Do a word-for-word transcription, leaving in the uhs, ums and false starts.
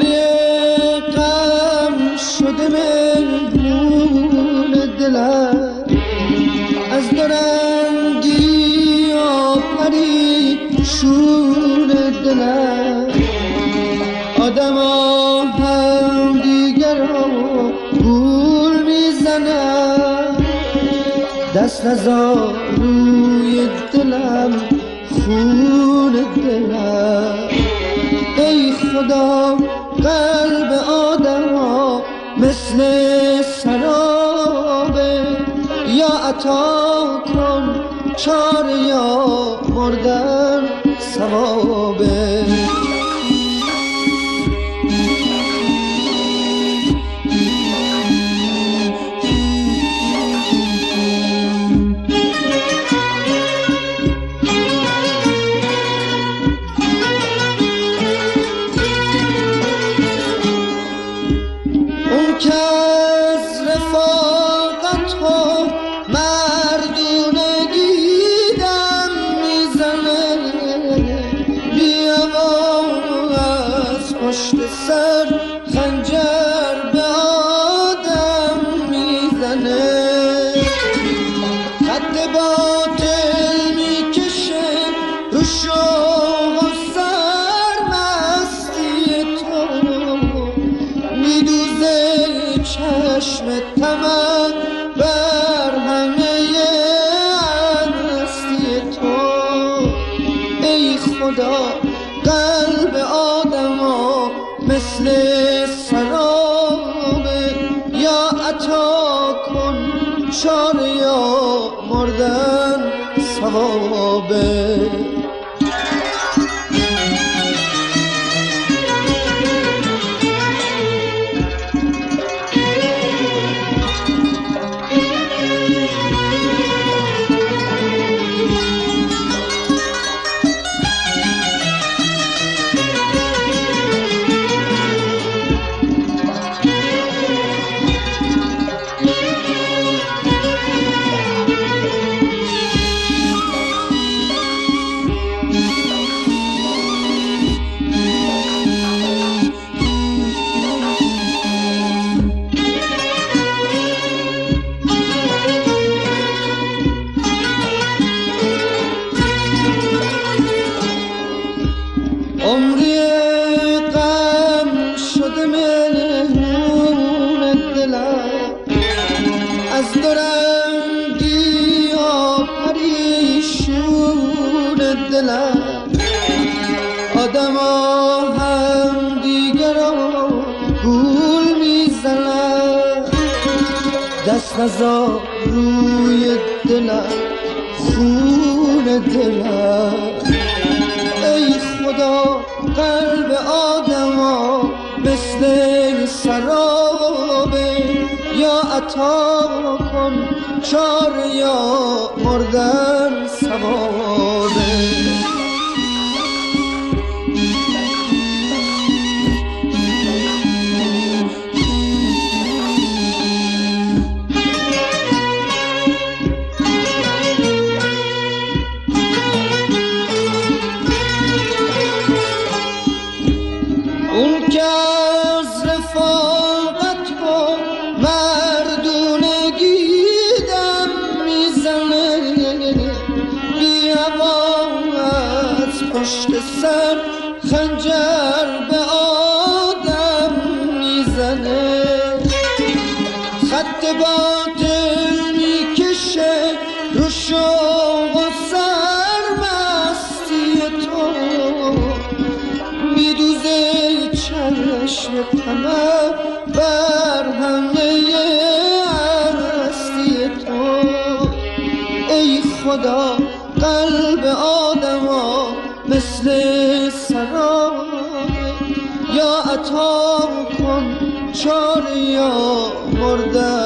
عمری غم شده مهمون دلم، از دورنگی آفری شور دلم. آدم ها هم دیگر را گول میزنم، دست نزار روی دلم خون دلم. ای خدا قلب آدم ها مثل سرابه، یا عطا کن چاره یا مردن ثوابه. پشت سر خنجر به آدم میزنه، خط باطل میکشه رو شوق و سرمستی تو، میدوزه چشم طمع بر همه هستی تو. ای خدا قلب آدم ها مثل سرابه، یا عطا کن چاره یا مردن ثوابه. عمری غم شده مهمون دلم، از دورنگی آفری شور دلم. آدم ها هم دیگر را گول میزنن، دست نزار روی دلم خون دلم. ای خدا قلب آدم ها مثل سرابه، یا عطا کن چاره یا مردن ثوابه. اون که از رفاقت با مردونگی دم میزنه، بی هوا از پشت سر خنجر به آدم میزنه، خط باطل میکشه رو شوق و سرمستی تو، میدوزه چشم طمع بر همه هستی تو. ای خدا قلب آدم ها مثل سرابه، یا عطا کن چاره یا مردن